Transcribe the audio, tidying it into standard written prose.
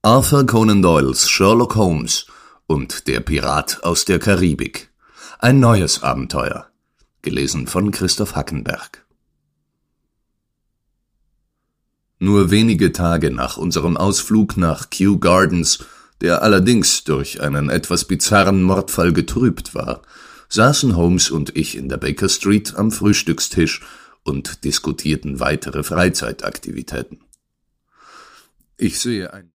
Arthur Conan Doyles Sherlock Holmes und der Pirat aus der Karibik. Ein neues Abenteuer. Gelesen von Christoph Hackenberg. Nur wenige Tage nach unserem Ausflug nach Kew Gardens, der allerdings durch einen etwas bizarren Mordfall getrübt war, saßen Holmes und ich in der Baker Street am Frühstückstisch und diskutierten weitere Freizeitaktivitäten. Ich sehe ein